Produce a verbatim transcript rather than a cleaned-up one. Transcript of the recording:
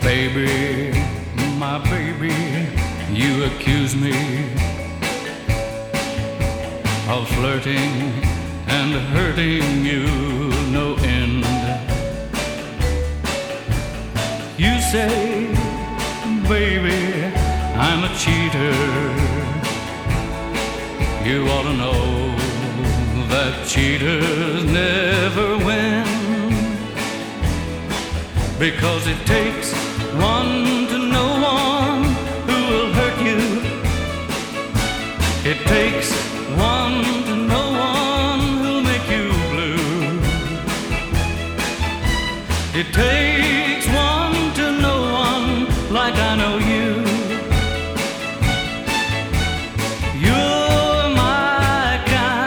Baby, my baby, you accuse me of flirting and hurting you no end. You say, baby, I'm a cheater. You ought to know that cheaters never win, because it takes one to know one who will hurt you. It takes one to know one who'll make you blue. It takes